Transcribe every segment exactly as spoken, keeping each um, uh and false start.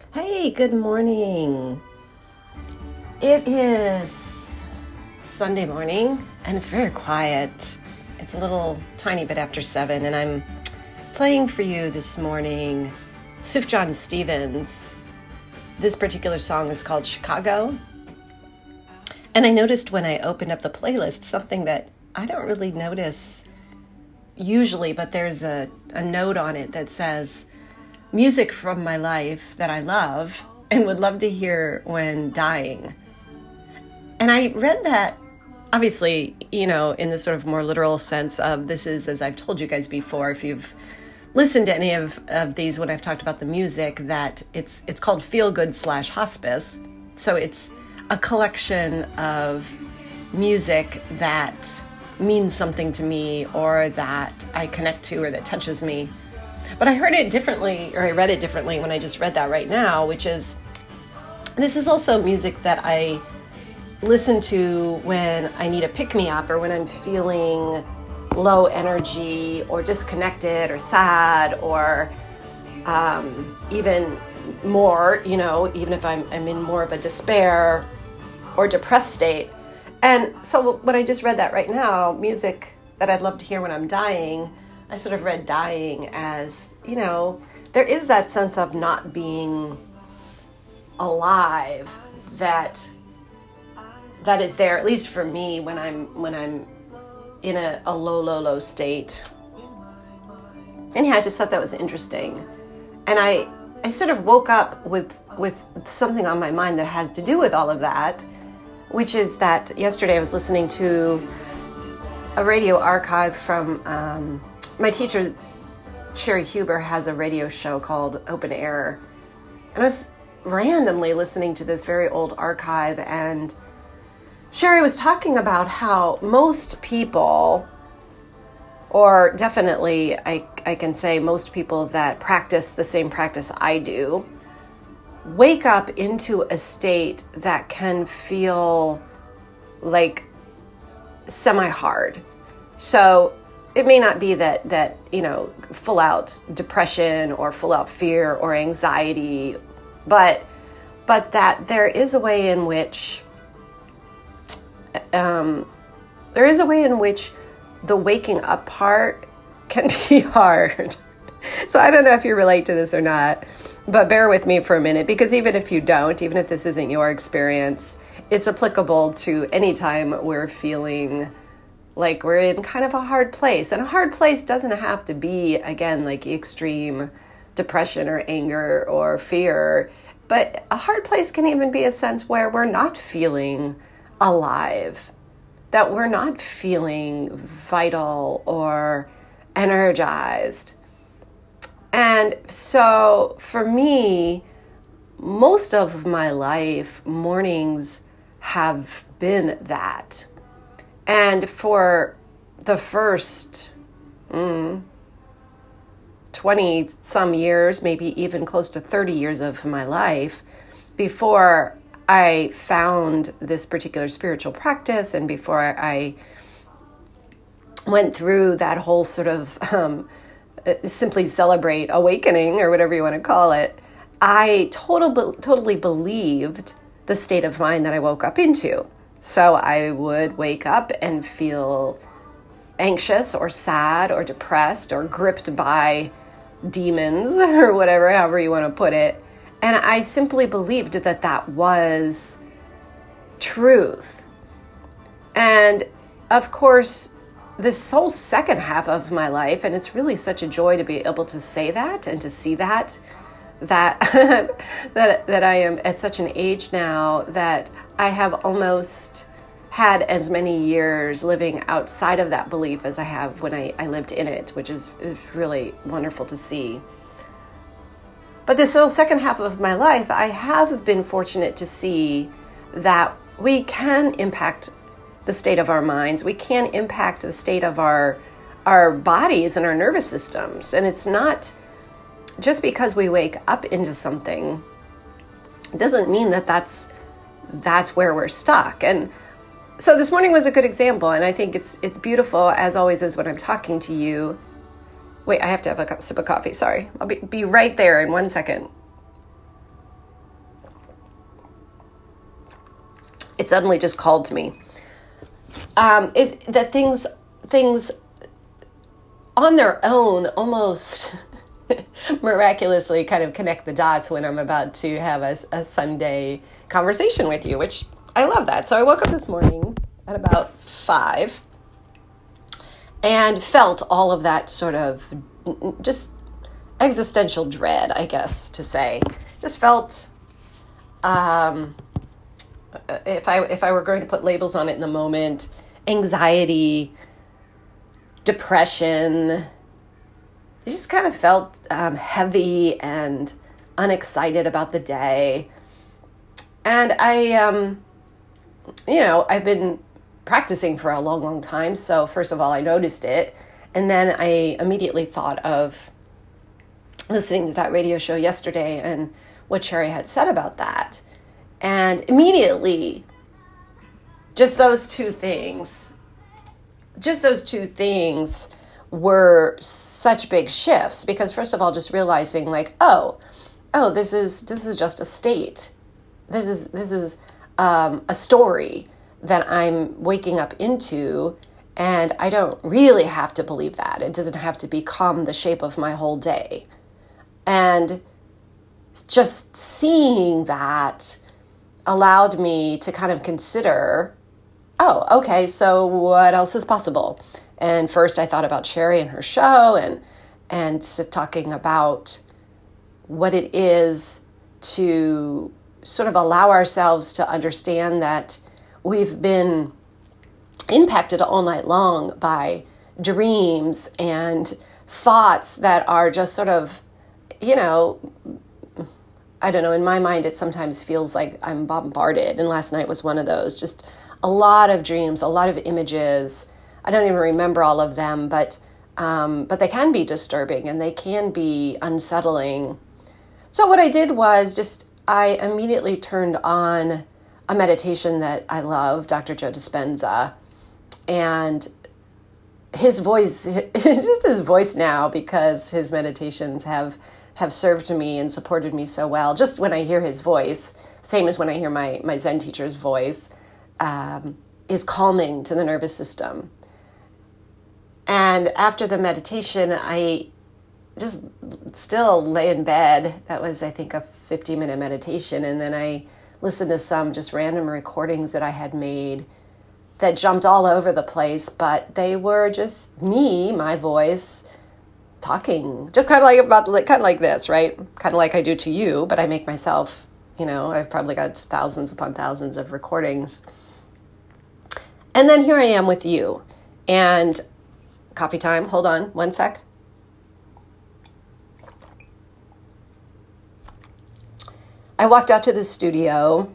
Hey, good morning. It is Sunday morning and it's very quiet. It's a little tiny bit after seven and I'm playing for you this morning Sufjan Stevens. This particular song is called Chicago. And I noticed when I opened up the playlist something that I don't really notice usually, but there's a, a note on it that says, music from my life that I love and would love to hear when dying. And I read that, obviously, you know, in the sort of more literal sense of this is, as I've told you guys before, if you've listened to any of, of these when I've talked about the music, that it's it's called Feel Good slash Hospice. So it's a collection of music that means something to me or that I connect to or that touches me. But I heard it differently, or I read it differently when I just read that right now, which is, this is also music that I listen to when I need a pick-me-up or when I'm feeling low energy or disconnected or sad or um, even more, you know, even if I'm, I'm in more of a despair or depressed state. And so when I just read that right now, music that I'd love to hear when I'm dying, I sort of read dying as, you know, there is that sense of not being alive that that is there, at least for me, when I'm when I'm in a, a low, low, low state. And yeah, I just thought that was interesting. And I I sort of woke up with with something on my mind that has to do with all of that, which is that yesterday I was listening to a radio archive from um, my teacher, Sherry Huber, has a radio show called Open Air. And I was randomly listening to this very old archive, and Sherry was talking about how most people, or definitely I, I can say most people that practice the same practice I do, wake up into a state that can feel like semi-hard. So it may not be that, that, you know, full out depression or full out fear or anxiety, but, but that there is a way in which, um, there is a way in which the waking up part can be hard. So I don't know if you relate to this or not, but bear with me for a minute, because even if you don't, even if this isn't your experience, it's applicable to any time we're feeling like we're in kind of a hard place. And a hard place doesn't have to be, again, like extreme depression or anger or fear, but a hard place can even be a sense where we're not feeling alive, that we're not feeling vital or energized. And so for me, most of my life, mornings have been that. And for the first mm, twenty some years, maybe even close to thirty years of my life, before I found this particular spiritual practice and before I went through that whole sort of um, simply celebrate awakening or whatever you want to call it, I total, totally believed the state of mind that I woke up into. So I would wake up and feel anxious or sad or depressed or gripped by demons or whatever, however you want to put it. And I simply believed that that was truth. And of course, this whole second half of my life, and it's really such a joy to be able to say that and to see that, that, that, that I am at such an age now that I have almost had as many years living outside of that belief as I have when I, I lived in it, which is, is really wonderful to see. But this whole second half of my life, I have been fortunate to see that we can impact the state of our minds. We can impact the state of our our bodies and our nervous systems. And it's not just because we wake up into something, it doesn't mean that that's that's where we're stuck. And so this morning was a good example, and I think it's it's beautiful, as always is when I'm talking to you. Wait, I have to have a sip of coffee, sorry. I'll be, be right there in one second. it suddenly just called to me. Um, it, that things, things on their own almost miraculously kind of connect the dots when I'm about to have a, a Sunday conversation with you, which I love that. So I woke up this morning at about five and felt all of that sort of just existential dread, I guess to say. Just felt, um, if I if I were going to put labels on it in the moment, anxiety, depression. It just kind of felt um, heavy and unexcited about the day. And I, um, you know, I've been practicing for a long, long time. So first of all, I noticed it. And then I immediately thought of listening to that radio show yesterday and what Sherry had said about that. And immediately, just those two things, just those two things were such big shifts. Because first of all, just realizing like, oh, oh, this is this is just a state. This is this is um, a story that I'm waking up into, and I don't really have to believe that. It doesn't have to become the shape of my whole day. And just seeing that allowed me to kind of consider, oh, okay, so what else is possible? And first I thought about Sherry and her show and and so talking about what it is to sort of allow ourselves to understand that we've been impacted all night long by dreams and thoughts that are just sort of, you know, I don't know, in my mind, it sometimes feels like I'm bombarded. And last night was one of those, just a lot of dreams, a lot of images. I don't even remember all of them, but um, but they can be disturbing and they can be unsettling. So what I did was just, I immediately turned on a meditation that I love, Doctor Joe Dispenza, and his voice, just his voice now, because his meditations have have served me and supported me so well. Just when I hear his voice, same as when I hear my, my Zen teacher's voice, um, is calming to the nervous system. And after the meditation, I just still lay in bed. That was, I think, a fifty-minute meditation. And then I listened to some just random recordings that I had made that jumped all over the place, but they were just me, my voice, talking, just kind of like about, like, kind of like this, right? Kind of like I do to you, but I make myself, you know, I've probably got thousands upon thousands of recordings. And then here I am with you. And coffee time, hold on one sec. I walked out to the studio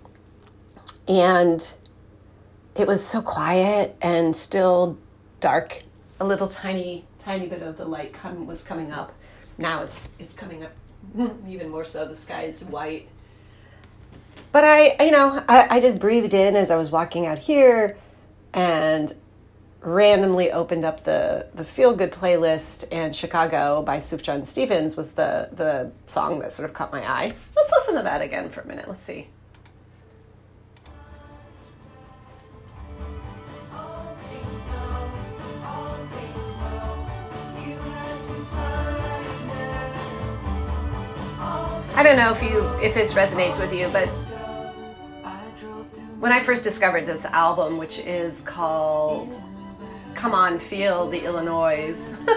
and it was so quiet and still dark. A little tiny, tiny bit of the light come, was coming up. Now it's it's coming up even more so. The sky is white. But I, you know, I, I just breathed in as I was walking out here and randomly opened up the, the Feel Good playlist, and Chicago by Sufjan Stevens was the, the song that sort of caught my eye. Let's listen to that again for a minute. Let's see. I don't know if you if this resonates with you, but when I first discovered this album, which is called Come On Feel the Illinois,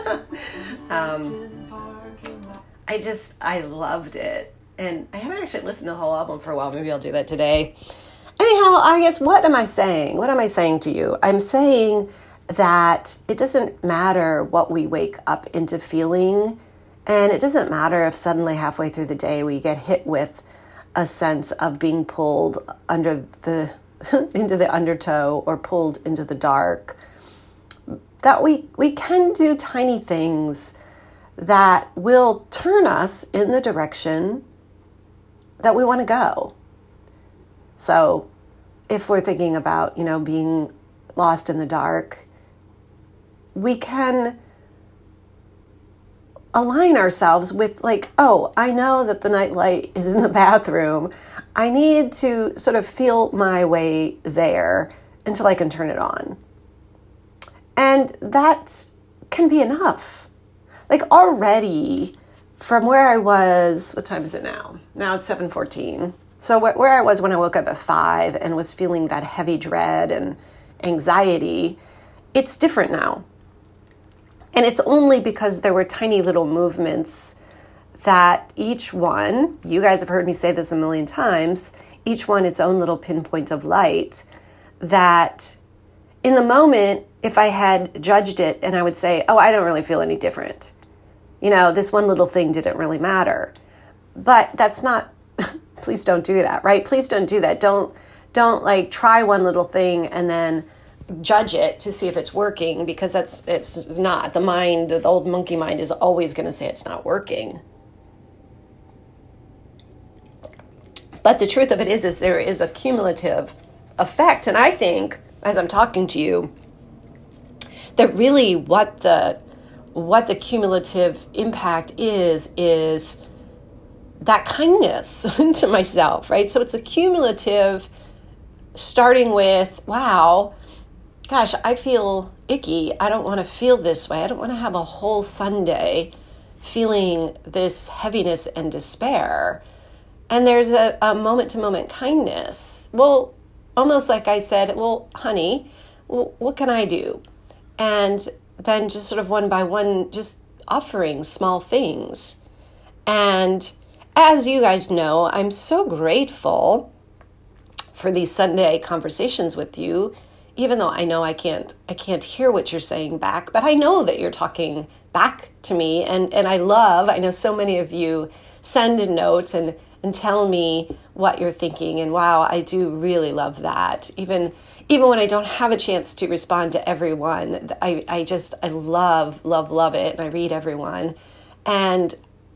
um, I just, I loved it. And I haven't actually listened to the whole album for a while. Maybe I'll do that today. Anyhow, I guess, what am I saying? What am I saying to you? I'm saying that it doesn't matter what we wake up into feeling. And it doesn't matter if suddenly halfway through the day we get hit with a sense of being pulled under the into the undertow or pulled into the dark. That we we can do tiny things that will turn us in the direction that we want to go. So if we're thinking about, you know, being lost in the dark, we can align ourselves with like, oh, I know that the night light is in the bathroom. I need to sort of feel my way there until I can turn it on. And that can be enough. Like already from where I was, what time is it now? Now it's seven fourteen. So where I was when I woke up at five and was feeling that heavy dread and anxiety, it's different now. And it's only because there were tiny little movements that each one, you guys have heard me say this a million times, each one its own little pinpoint of light, that in the moment, if I had judged it and I would say, oh, I don't really feel any different. You know, this one little thing didn't really matter. But that's not, please don't do that, right? Please don't do that. Don't, don't like try one little thing and then judge it to see if it's working, because that's, it's, it's not. The mind, the old monkey mind is always going to say it's not working. But the truth of it is, is there is a cumulative effect. And I think, as I'm talking to you, that really what the what the cumulative impact is, is that kindness to myself, right? So it's a cumulative starting with, wow, gosh, I feel icky. I don't want to feel this way. I don't want to have a whole Sunday feeling this heaviness and despair. And there's a, a moment-to-moment kindness. Well, almost like I said, well, honey, well, what can I do? And then just sort of one by one, just offering small things. And as you guys know, I'm so grateful for these Sunday conversations with you, even though I know I can't I can't hear what you're saying back, but I know that you're talking back to me. And, and I love, I know so many of you send notes and, and tell me what you're thinking. And wow, I do really love that. Even Even when I don't have a chance to respond to everyone, I, I just, I love, love, love it. And I read everyone. And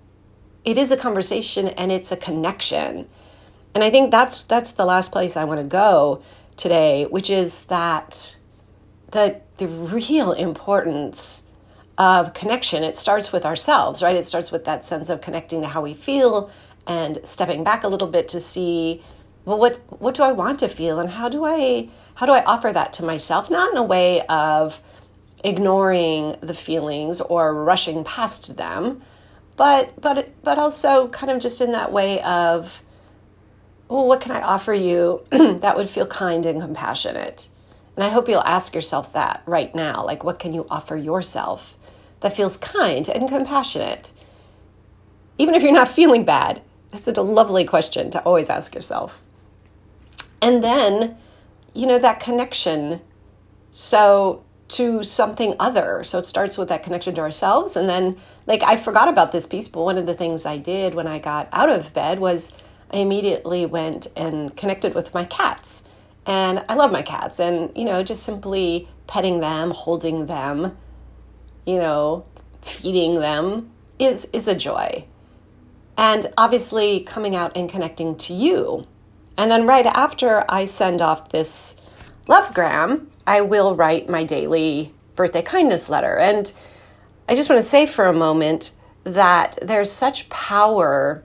it is a conversation and it's a connection. And I think that's that's the last place I want to go today, which is that the, the real importance of connection. It starts with ourselves, right? It starts with that sense of connecting to how we feel and stepping back a little bit to see, well, what what do I want to feel, and how do I how do I offer that to myself? Not in a way of ignoring the feelings or rushing past them, but but but also kind of just in that way of, well, what can I offer you that would feel kind and compassionate? And I hope you'll ask yourself that right now. Like, what can you offer yourself that feels kind and compassionate? Even if you're not feeling bad, that's a lovely question to always ask yourself. And then, you know, that connection, so to something other. So it starts with that connection to ourselves. And then, like, I forgot about this piece, but one of the things I did when I got out of bed was I immediately went and connected with my cats. And I love my cats. And, you know, just simply petting them, holding them, you know, feeding them is, is a joy. And obviously coming out and connecting to you. And then right after I send off this Lovegram, I will write my daily birthday kindness letter. And I just want to say for a moment that there's such power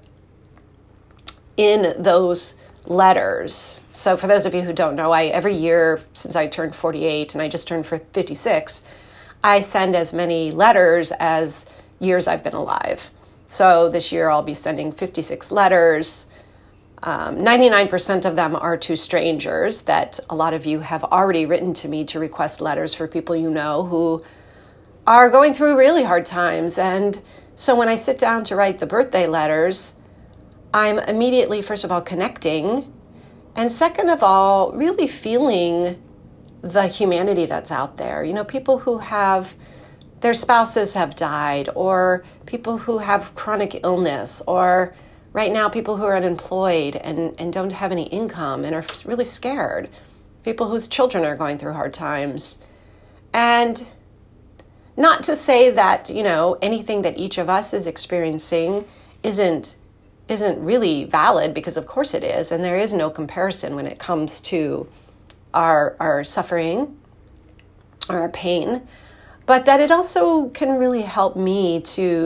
in those letters. So for those of you who don't know, I every year since I turned forty-eight and I just turned fifty-six, I send as many letters as years I've been alive. So this year I'll be sending fifty-six letters. Um, ninety-nine percent of them are to strangers that a lot of you have already written to me to request letters for people you know who are going through really hard times. And so when I sit down to write the birthday letters, I'm immediately, first of all, connecting. And second of all, really feeling the humanity that's out there. You know, people who have, their spouses have died, or people who have chronic illness, or right now, people who are unemployed and, and don't have any income and are really scared. People whose children are going through hard times. And not to say that, you know, anything that each of us is experiencing isn't isn't really valid, because of course it is. And there is no comparison when it comes to our our suffering or our pain. But that it also can really help me to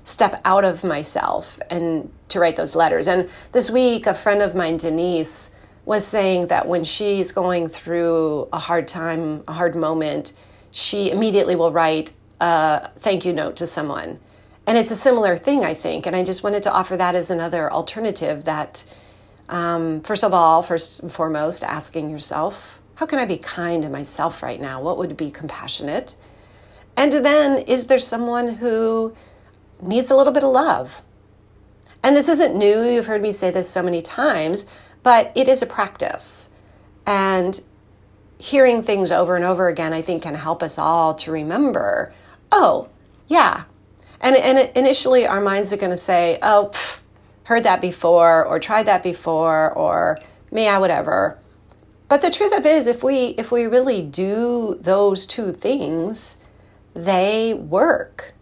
step out of myself and to write those letters. And this week, a friend of mine, Denise, was saying that when she's going through a hard time, a hard moment, she immediately will write a thank you note to someone. And it's a similar thing, I think. And I just wanted to offer that as another alternative that, um, first of all, first and foremost, asking yourself, how can I be kind to myself right now? What would be compassionate? And then, is there someone who needs a little bit of love? And this isn't new. You've heard me say this so many times, but it is a practice. And hearing things over and over again, I think, can help us all to remember, oh, yeah. And, and initially, our minds are going to say, oh, pff, heard that before, or tried that before, or yeah, whatever. But the truth of it is, if we if we really do those two things, they work.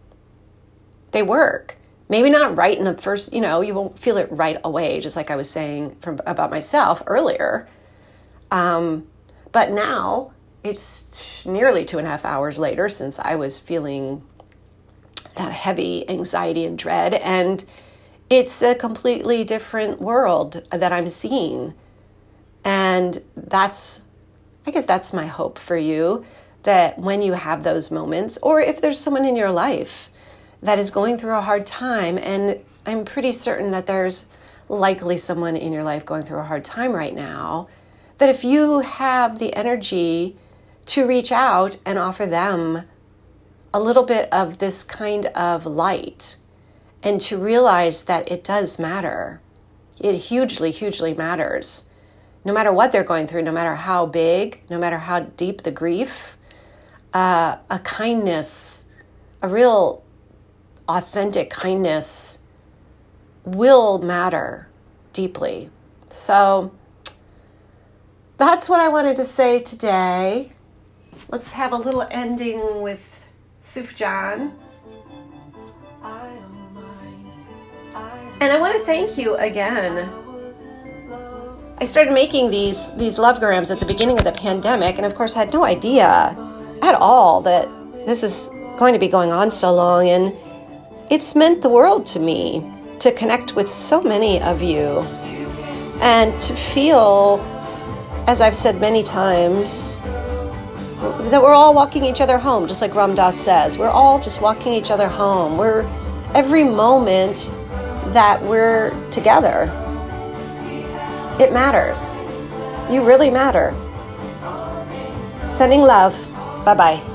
They work. Maybe not right in the first, you know, you won't feel it right away, just like I was saying from, about myself earlier. Um, but now it's nearly two and a half hours later since I was feeling that heavy anxiety and dread. And it's a completely different world that I'm seeing. And that's, I guess that's my hope for you, that when you have those moments, or if there's someone in your life that is going through a hard time, and I'm pretty certain that there's likely someone in your life going through a hard time right now, that if you have the energy to reach out and offer them a little bit of this kind of light, and to realize that it does matter. It hugely, hugely matters. No matter what they're going through, no matter how big, no matter how deep the grief, uh, a kindness, a real authentic kindness will matter deeply. So that's what I wanted to say today. Let's have a little ending with Sufjan. And I want to thank you again. I started making these these lovegrams at the beginning of the pandemic, and of course had no idea at all that this is going to be going on so long, and it's meant the world to me to connect with so many of you and to feel, as I've said many times, that we're all walking each other home, just like Ram Dass says. We're all just walking each other home. We're every moment that we're together, it matters. You really matter. Sending love. Bye-bye.